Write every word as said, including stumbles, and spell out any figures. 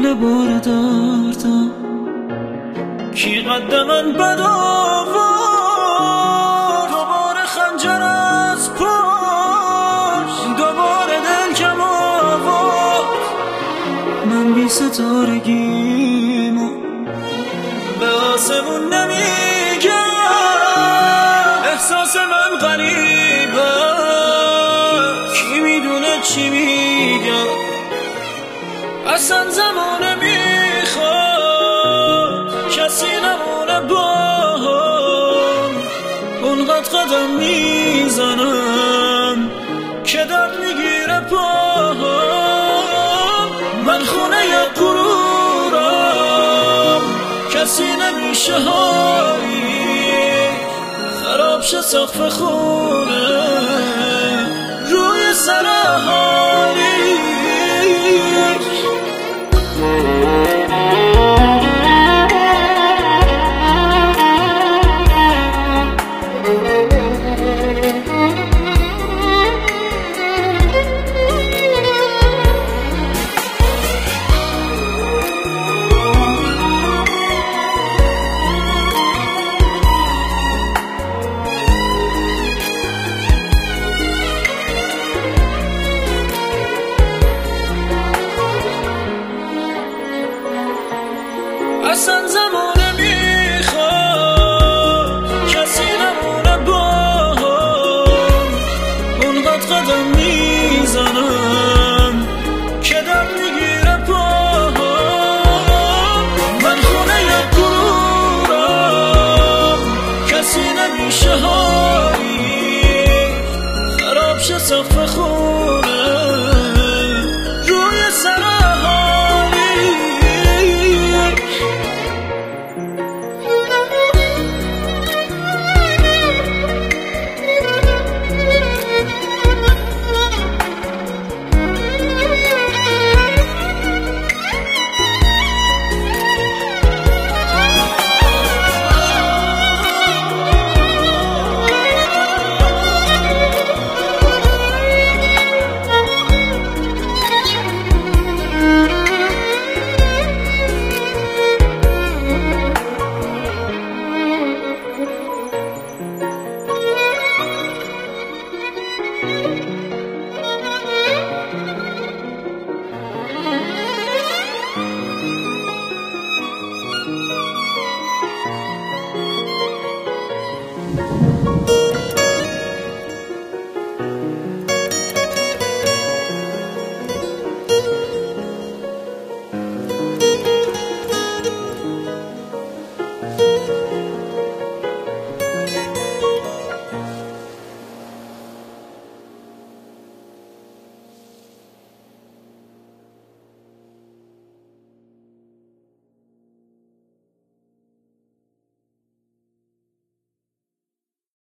یه بار دردم کی قد من بد آورد، دوباره خنجر از پشت، دوباره دل کم آورد. من بی ستارگیمو به آسمون نمیگم، احساس من غریبه کی میدونه چی میگم. اصلا زمانه میخواد کسی نمونه با هم، اونقدر قدم میزنم که درد میگیره پاهم. من خونه ی غرورم کسی نمیشه هایی، خراب شه سقف خونه روی سر اهالی. اصلا زمان